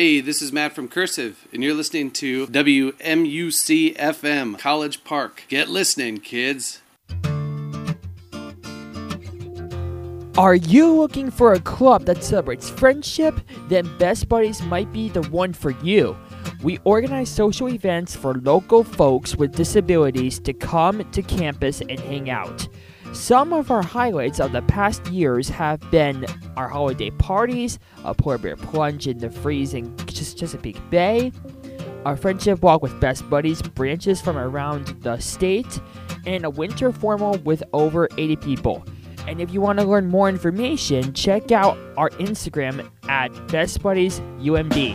Hey, this is Matt from Cursive, and you're listening to WMUC FM, College Park. Get listening, kids. Are you looking for a club that celebrates friendship? Then Best Buddies might be the one for you. We organize social events for local folks with disabilities to come to campus and hang out. Some of our highlights of the past years have been our holiday parties, a polar bear plunge in the freezing Chesapeake Bay, our friendship walk with Best Buddies branches from around the state, and a winter formal with over 80 people. And if you want to learn more information, check out our Instagram at Best Buddies UMD.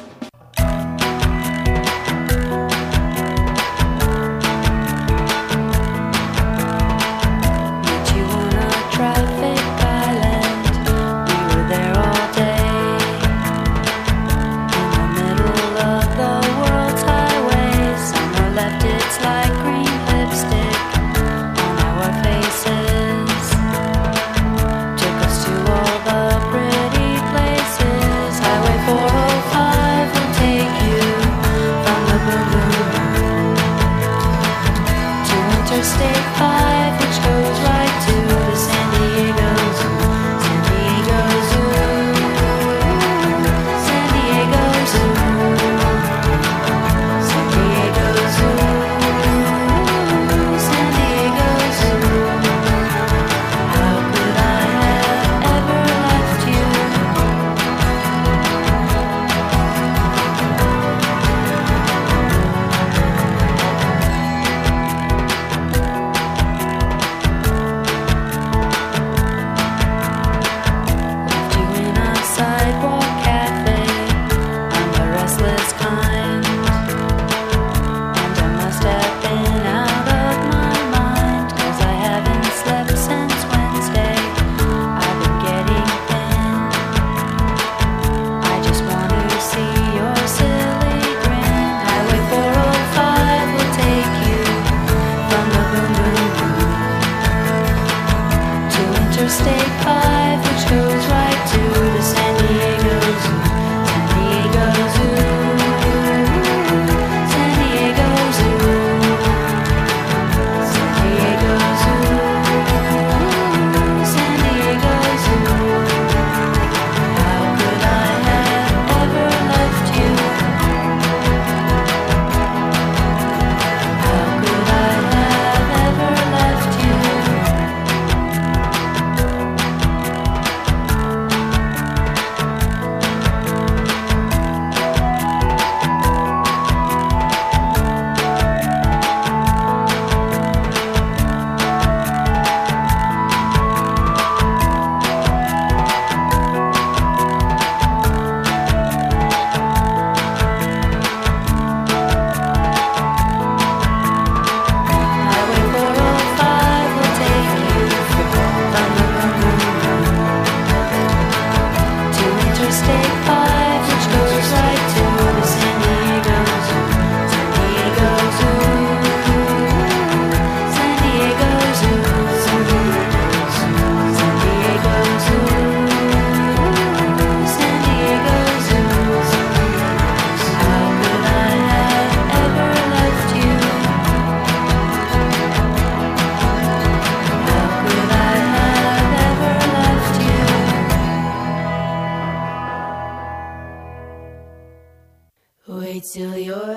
Wait till you're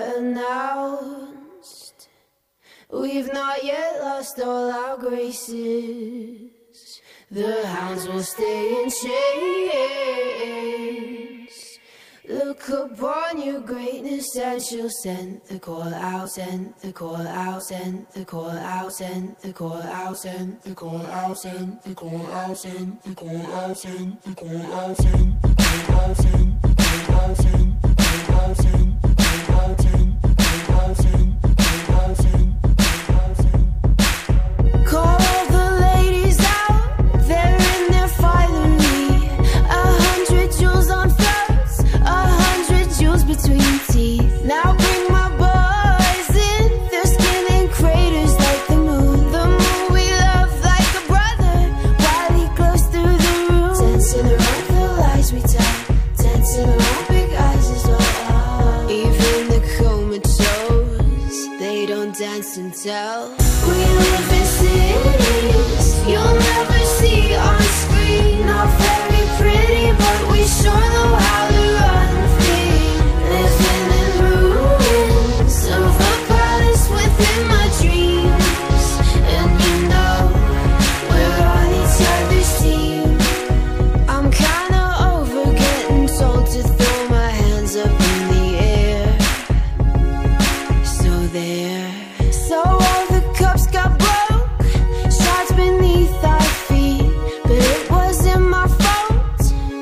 announced. We've not yet lost all our graces. The hounds will stay in chains. Look upon your greatness and she'll send the call out, send the call out, send the call out, send the call out, send the call out, send the call out, send the call out, send the call out, send the call out, send the call out, send the call out, send the call out, send the call out, send the call out, send the call out, send. Call the ladies out, they're in their finery. 100 jewels on floats, 100 jewels between teeth. Now bring my boys in, their skin in craters like the moon. The moon we love like a brother, while he glows through the room. Dancing around the lies we tell, dancing around big eyes as and tell. We live in cities you'll never see on screen. Not very pretty, but we sure know how to run free. Living in ruins of a palace within my dreams. And you know we're on each other's team. I'm kinda over getting told to throw my hands up in the air. So there. So all the cups got broke, shards beneath our feet, but it wasn't my fault.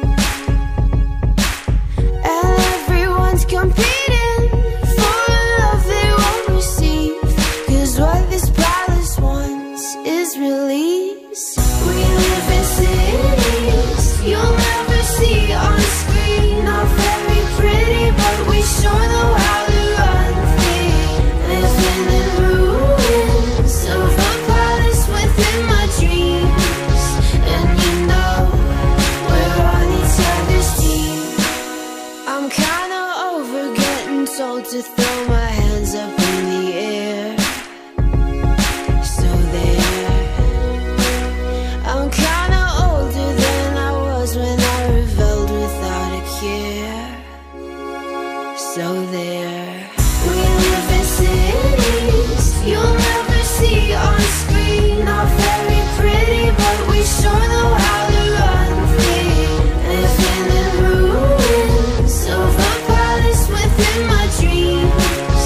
And everyone's competing for a love they won't receive, 'cause what this palace wants is release. We live in cities you'll never see on screen. Not very pretty, but we sure know how to run free. Living in ruins of a palace within my dreams. And you know we're on each other's team. I'm kinda over getting told to throw my hands up in the air. So there. I'm kinda older than I was when I rebelled without a care. So there. We live in cities you'll never see on screen. Not very pretty, but we sure know how to run free. Living in ruins of a palace within my dreams.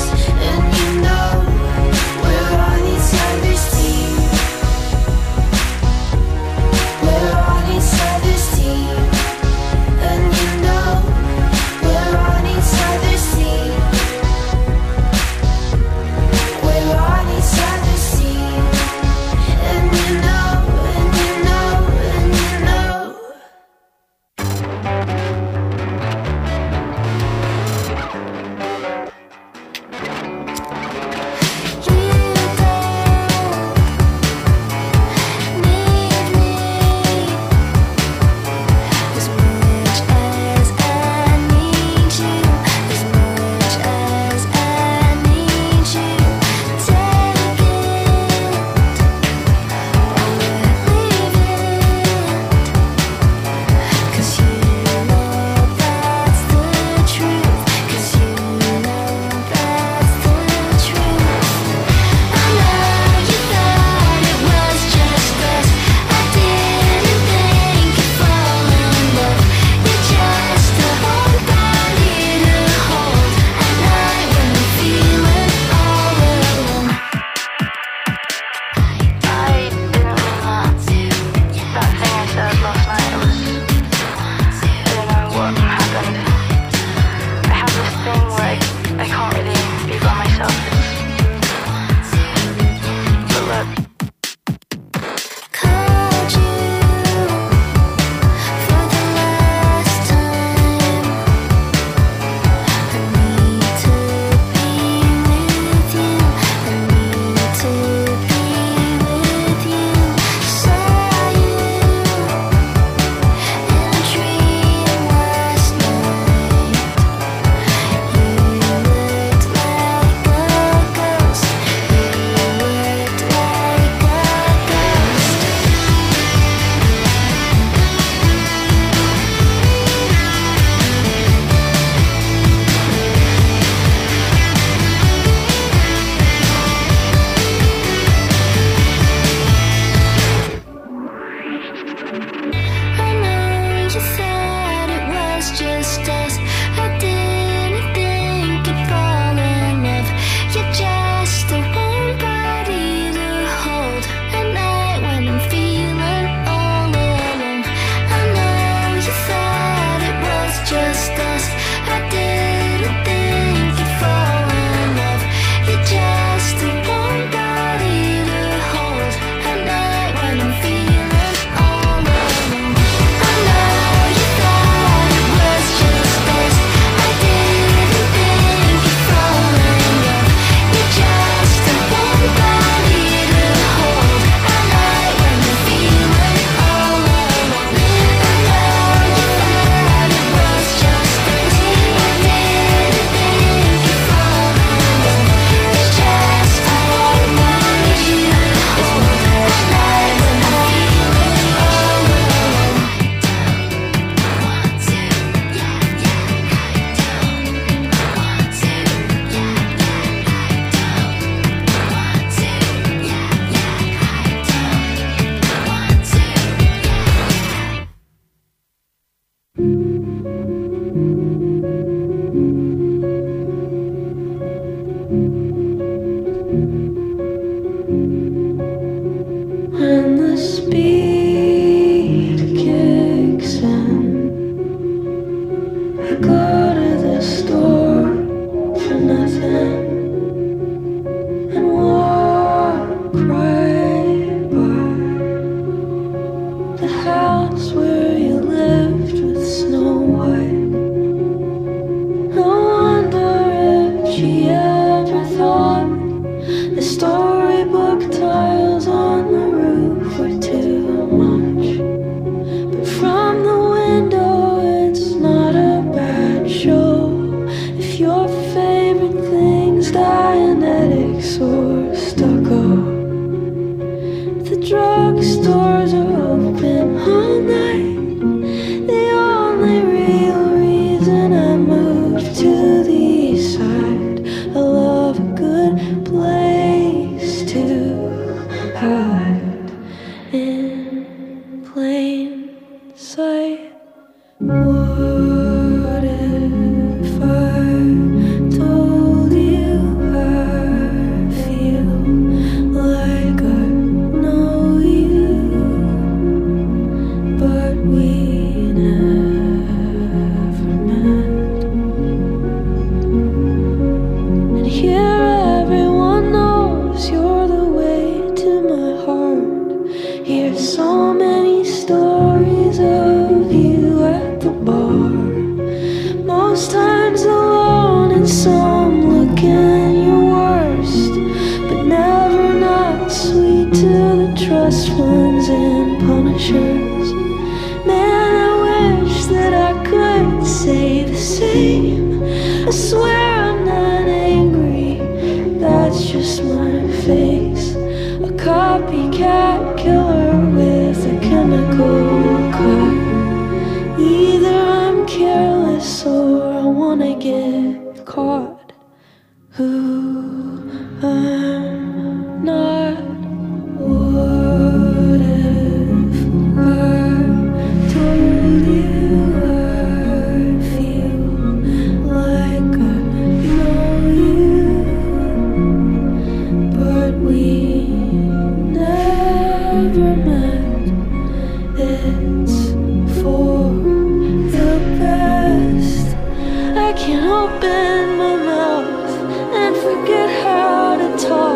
again and walk right by the house where you lived with Snow White. I wonder if she ever thought the storybook tiles on the roof were too much. But from the window it's not a bad show. If your favorite thing's Dianetics or stucco, if the drugstores are open all night, the only real reason I moved to the east side, I love a good place to hide in plain sight. What if I told you I feel like I know you, but we never met? And here everyone knows you're the way to my heart. Hear so many stories of you at the bar, most times alone and some looking your worst, but never not sweet to the trust funds and punishers. Man, I wish that I could say the same. I swear I'm not angry, that's just my face. A copycat killer with a chemical cut. Either I'm careless or I wanna get caught. Who I'm not. What if I told you I feel like I know you, but we never met? It's for the best. I can't open my mouth and forget how to talk.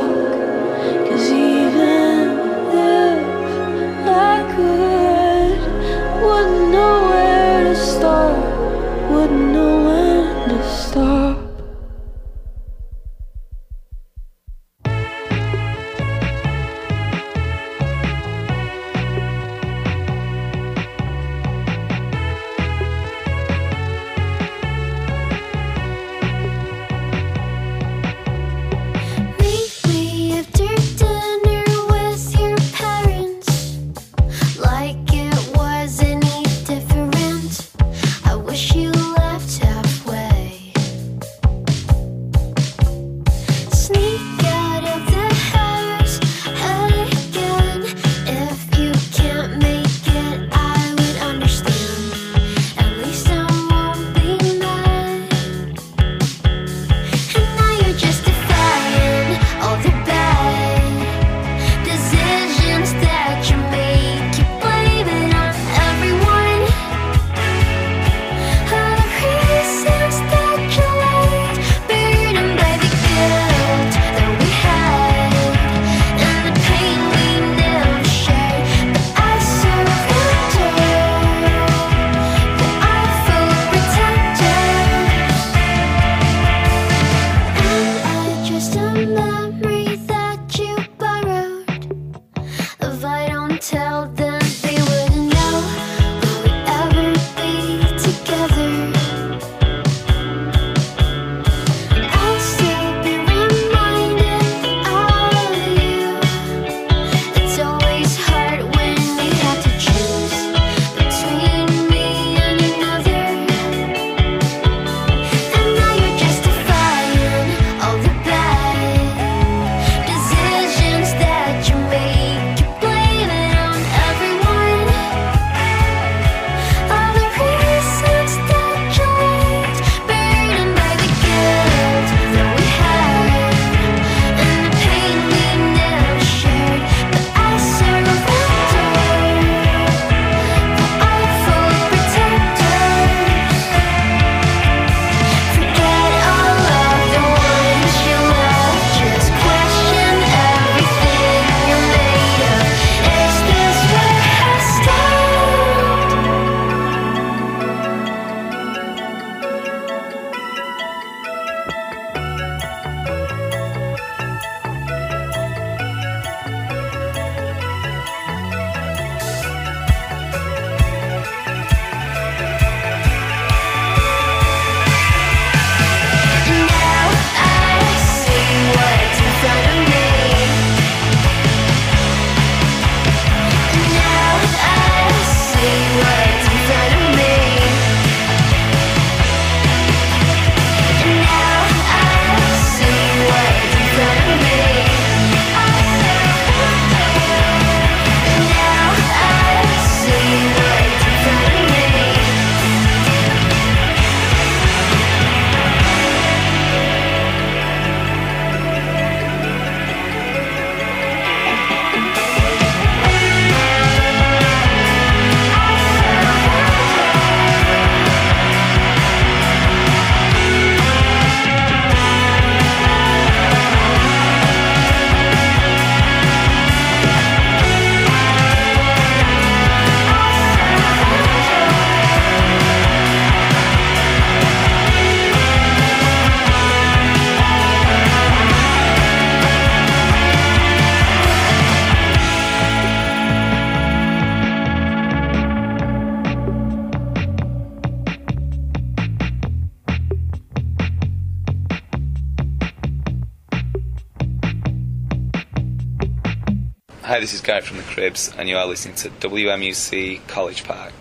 Hi, this is Guy from the Cribs, and you are listening to WMUC College Park.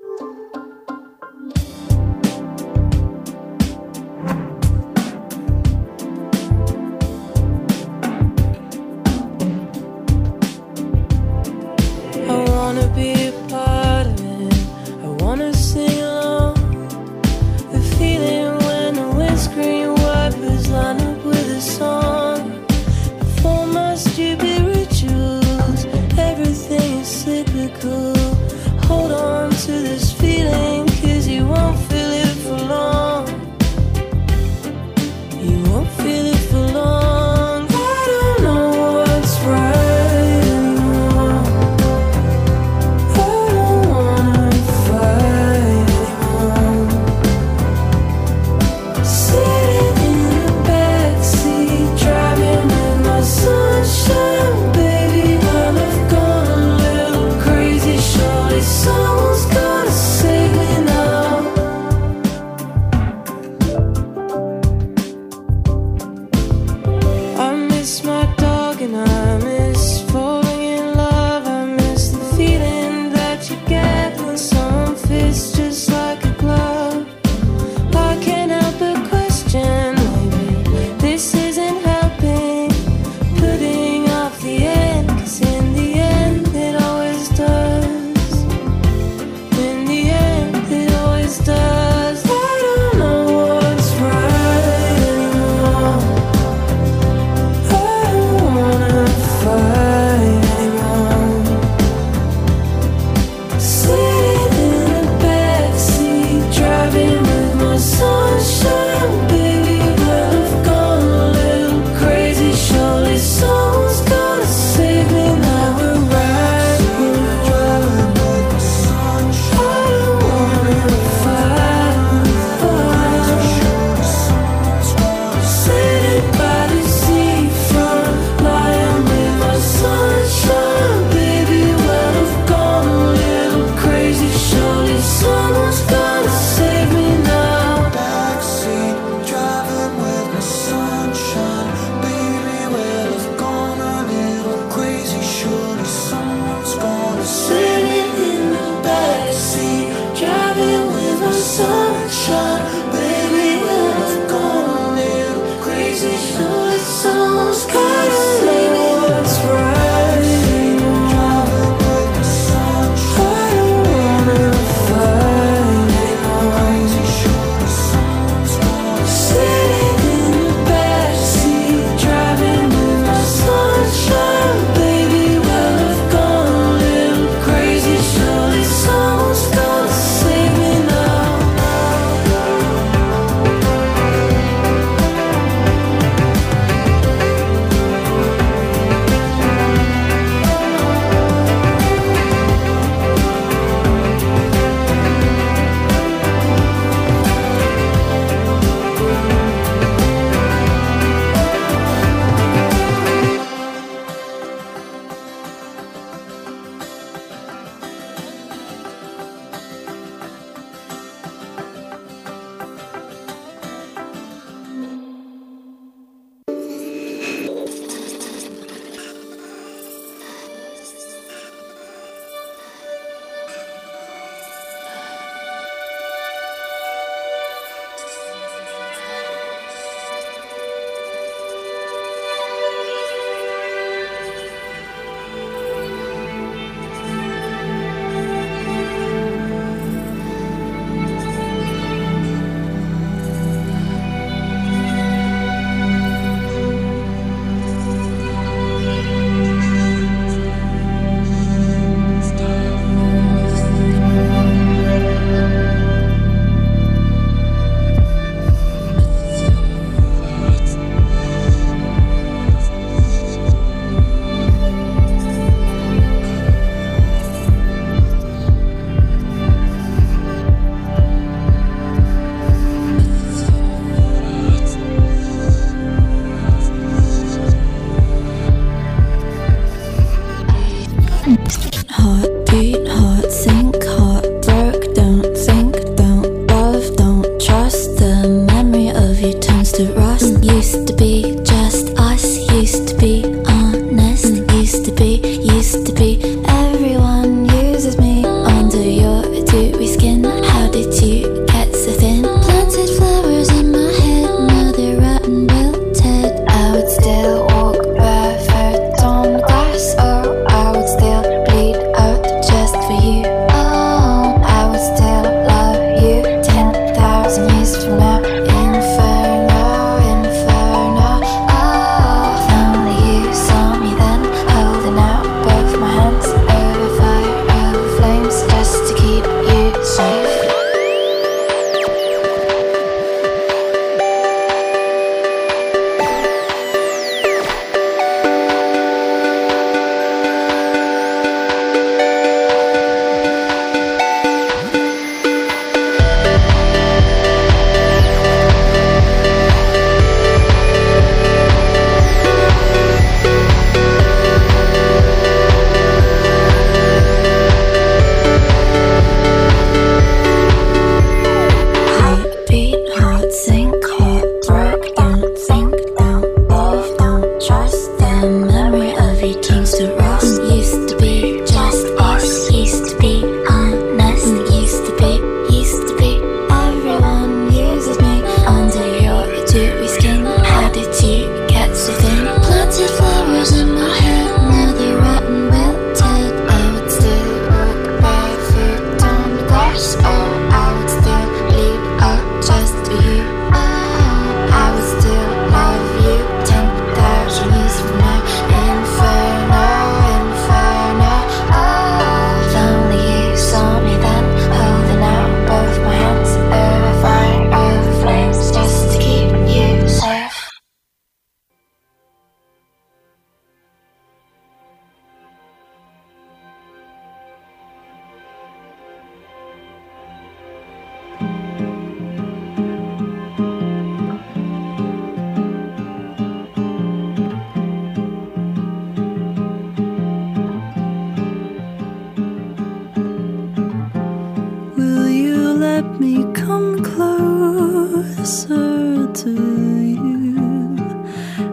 I wanna be a part of it. I wanna sing along. The feeling when the windscreen wipers line up with a song. Before my stupid rituals, everything is cyclical. Hold on to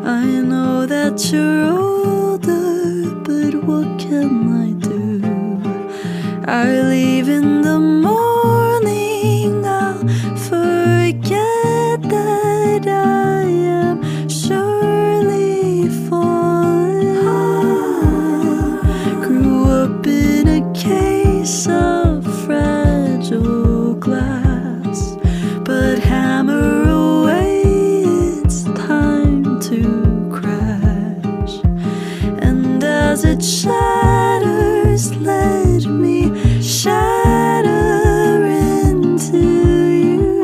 I know that you're older, but what can I do? I leave in the morning, I'll forget that I am surely falling. Grew up in a case of fragile glass, but hammer away, it's time to crash. And as it shatters, let me shatter into you.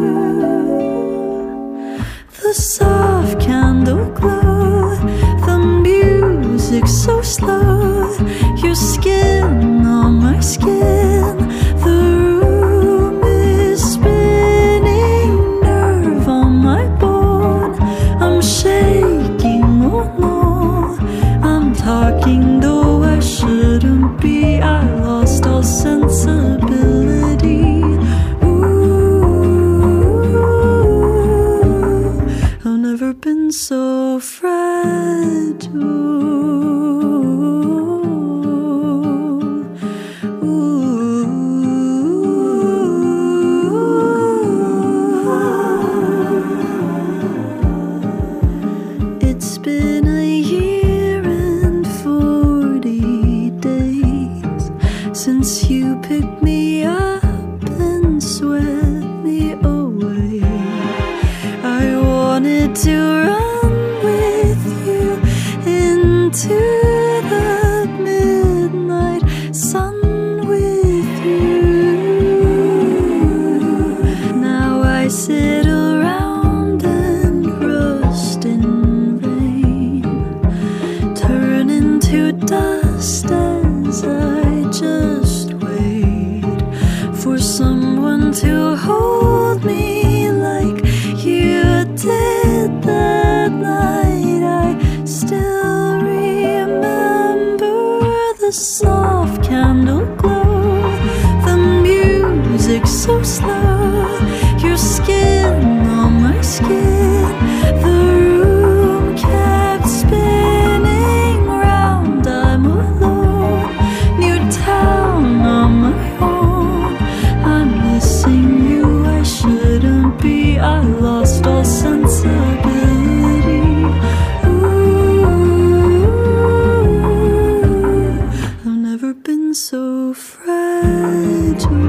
The soft candle glow, the music so slow, your skin on my skin. The room is spinning, nerve on my bone. I'm shaking, oh no, I'm talking though I shouldn't be. I lost all sensibility. Ooh, I've never been so fragile. It's been a year and 40 days since you picked me up and swept me away. I wanted to run with you into the midnight sun with you. Now I sit around and rust in rain, turn into dust as I just wait for someone to hold me like you did that night. I still remember the soft candle glow, the music so slow, your skin on my skin. The room kept spinning round, I'm alone, new town on my own. I'm missing you, I shouldn't be. I lost all sensibility. Ooh, I've never been so fragile.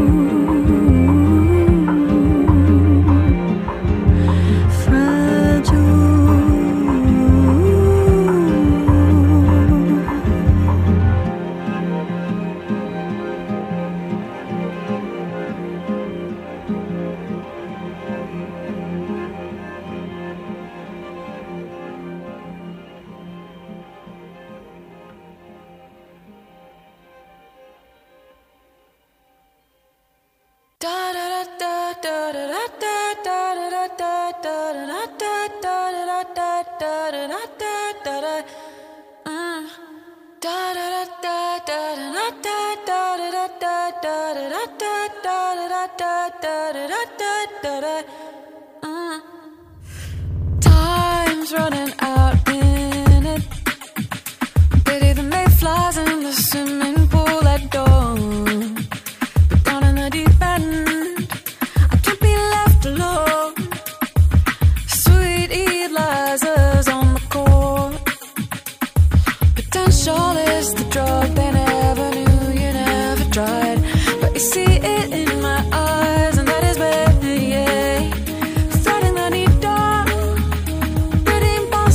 Time's running out in it. Pity the mayflies in the swimming pool at dawn. But down in the deep end, I can't be left alone. Sweet Eliza's on the court. Potential is the drug they never knew you never tried. But you see it in my eyes, and that is where, yeah, threading the needle, pretty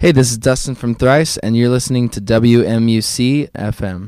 Hey, this is Dustin from Thrice, and you're listening to WMUC FM.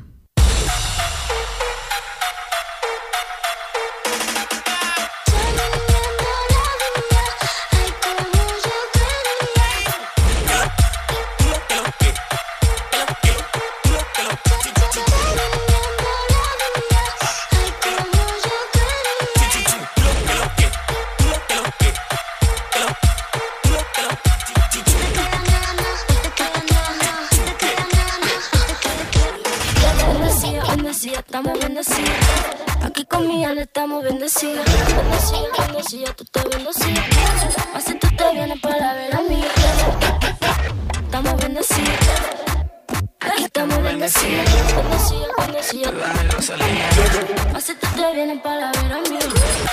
Estamos bendecidos, aquí con mi alma estamos bendecidos. Bendecidos, bendecidos, tú estás bendecido. Así tú te vienes para ver a mí. Estamos bendecidos, aquí estamos bendecidos. Bendecidos, bendecidos. Así tú te vienes para ver a mí.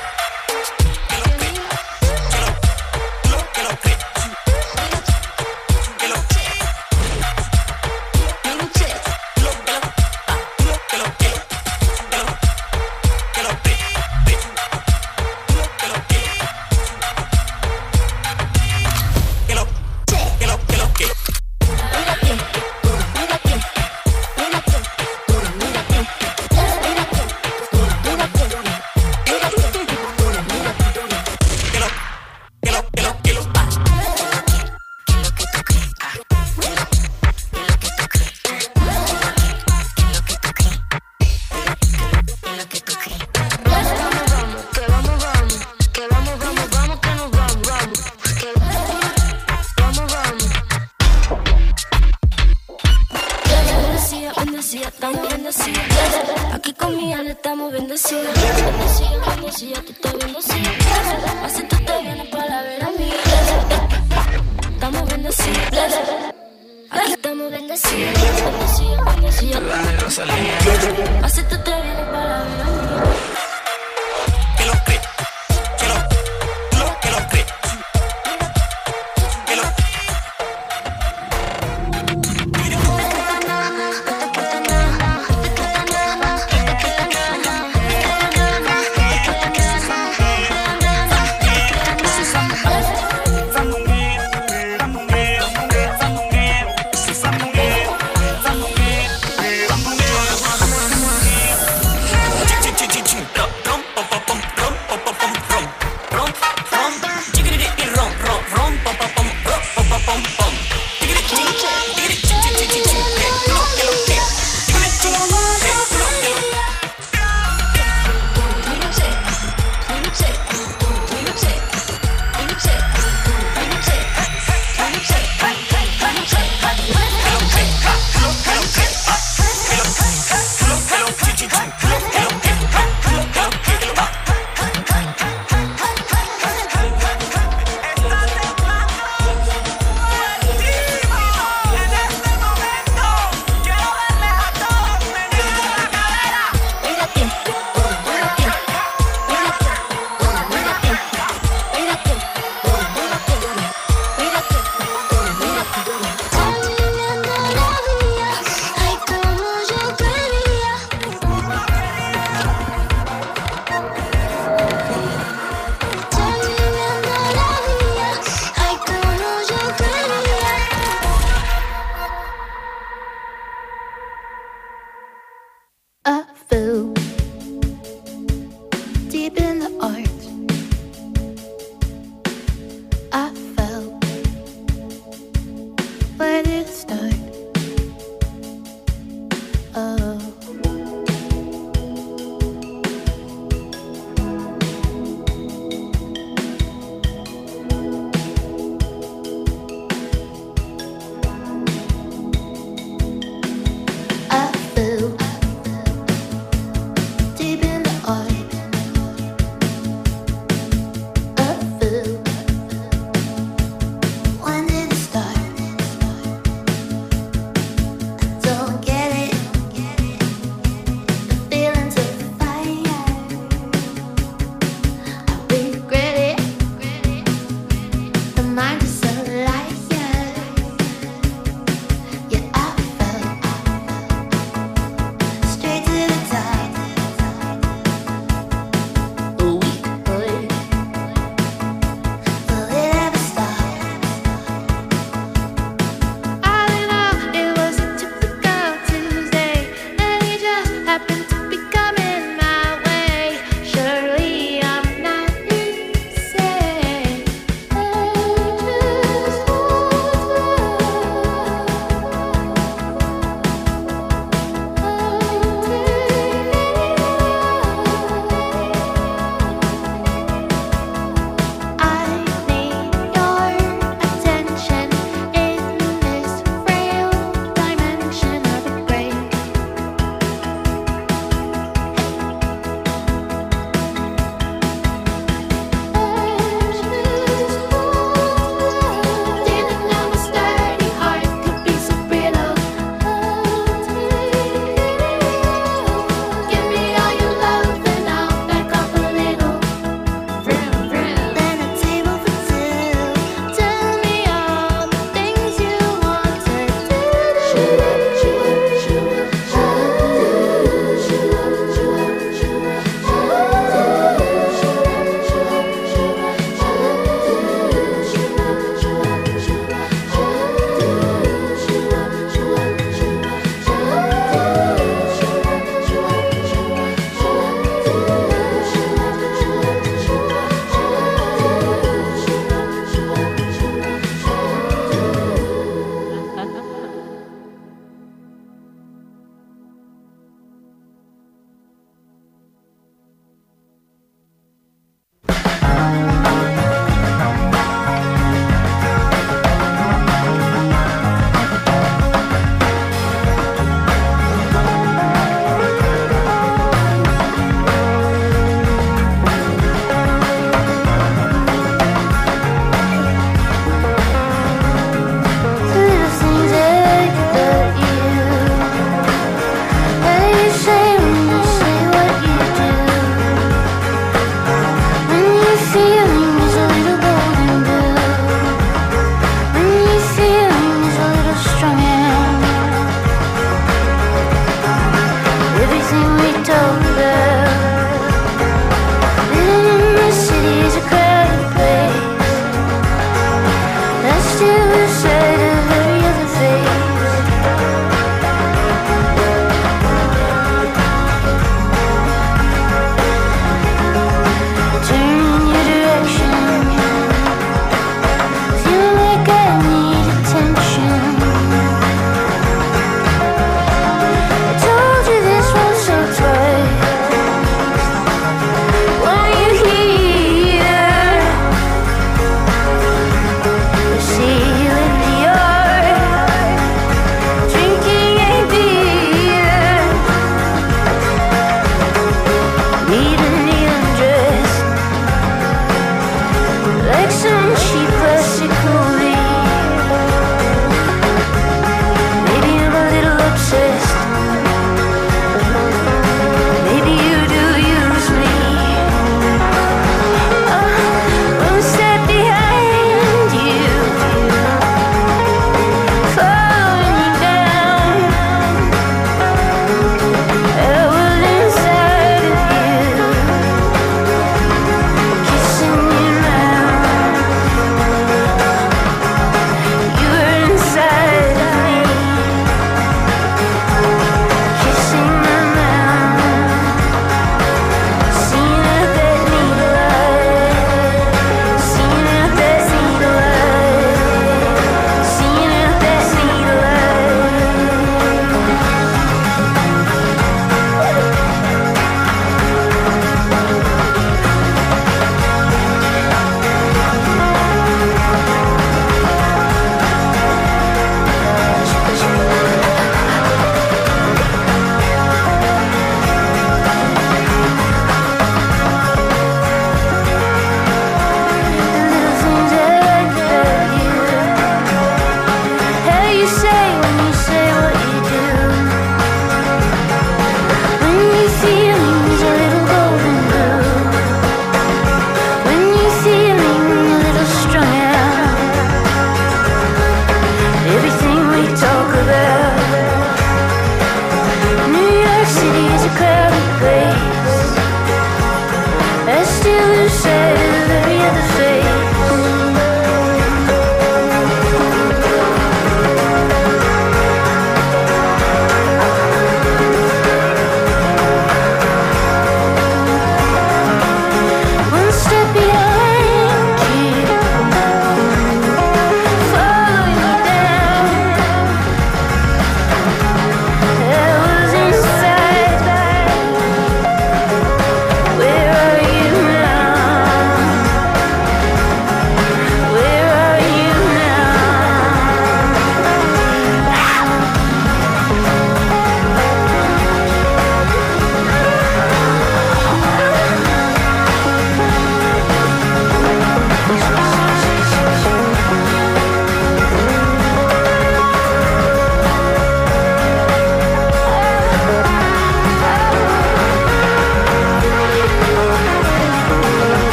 Estamos bendecidos, aquí con mi alma estamos bendecidos. Bendecidos, bendecidos, tú estás bendecido. Así tú te vienes para ver a mí. Estamos bendecidos, aquí estamos bendecidos. Bendecidos, bendecidos. Así tú te vienes para ver a mí.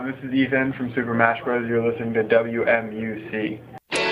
this is Ethan from Super Mash Bros. You're listening to WMUC.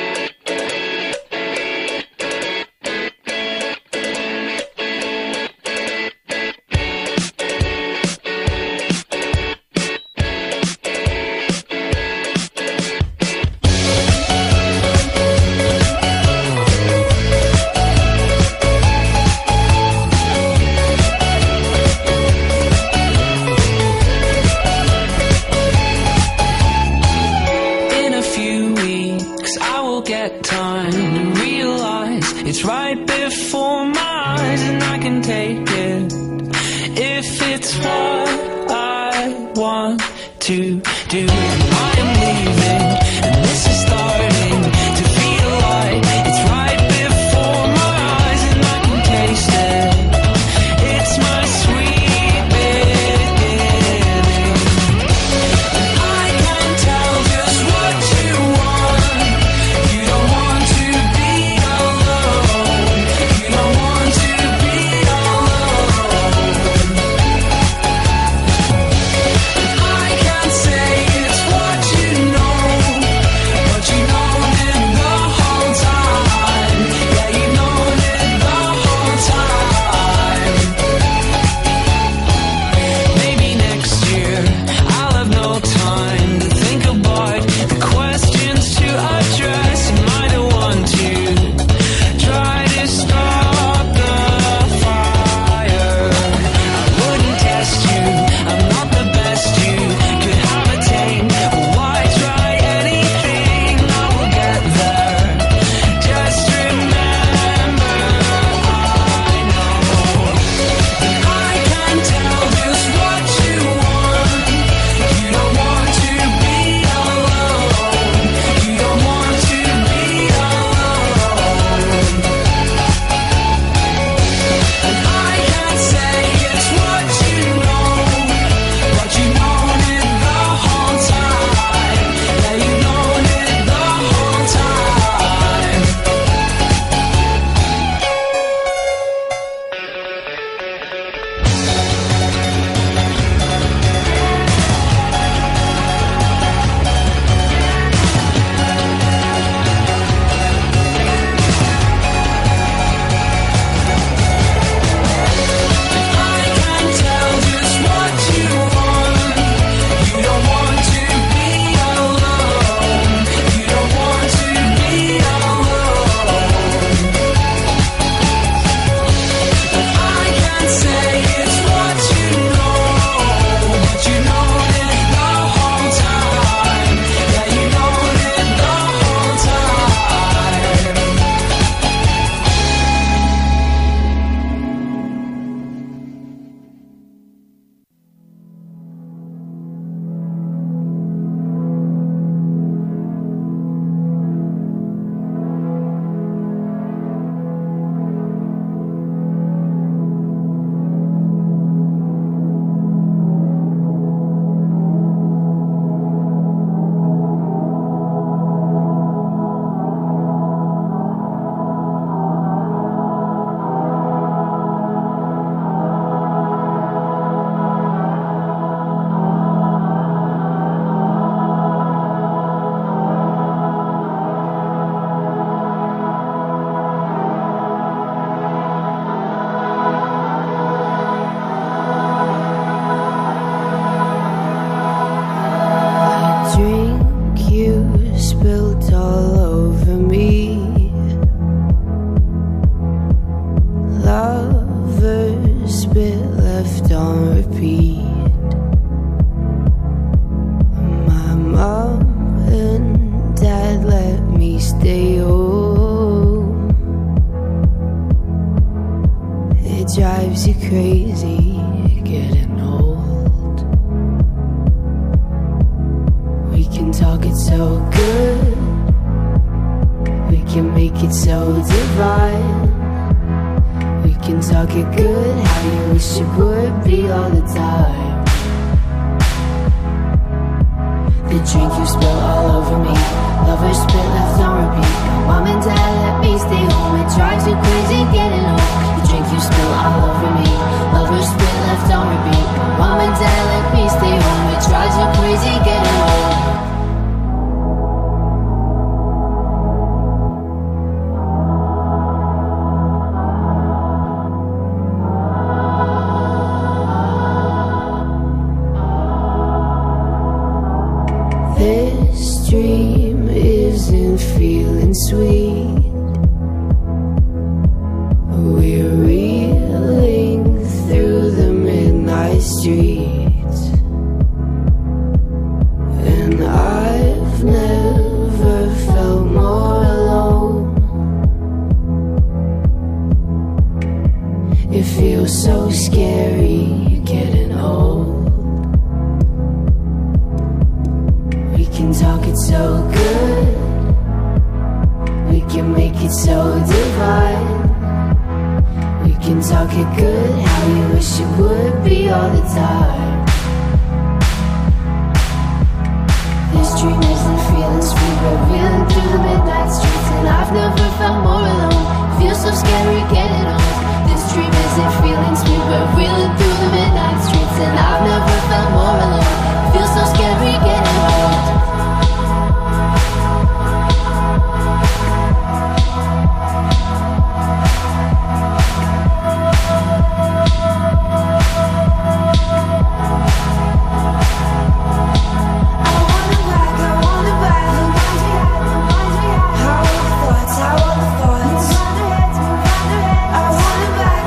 drives you crazy getting old. We can talk it so good, we can make it so divine. We can talk it good, how you wish it would be all the time. The drink you spill all over me, lovers spit left on repeat. Mom and dad let me stay home, it drives you crazy getting home. The drink you spill all over me, lovers spit left on repeat. Mom and dad let me stay home, it drives you crazy getting home. It feels so scary, you're getting old. We can talk it so good, we can make it so divine. We can talk it good, how you wish it would be all the time. This dream is the feelings we were reeling through the midnight streets, and I've known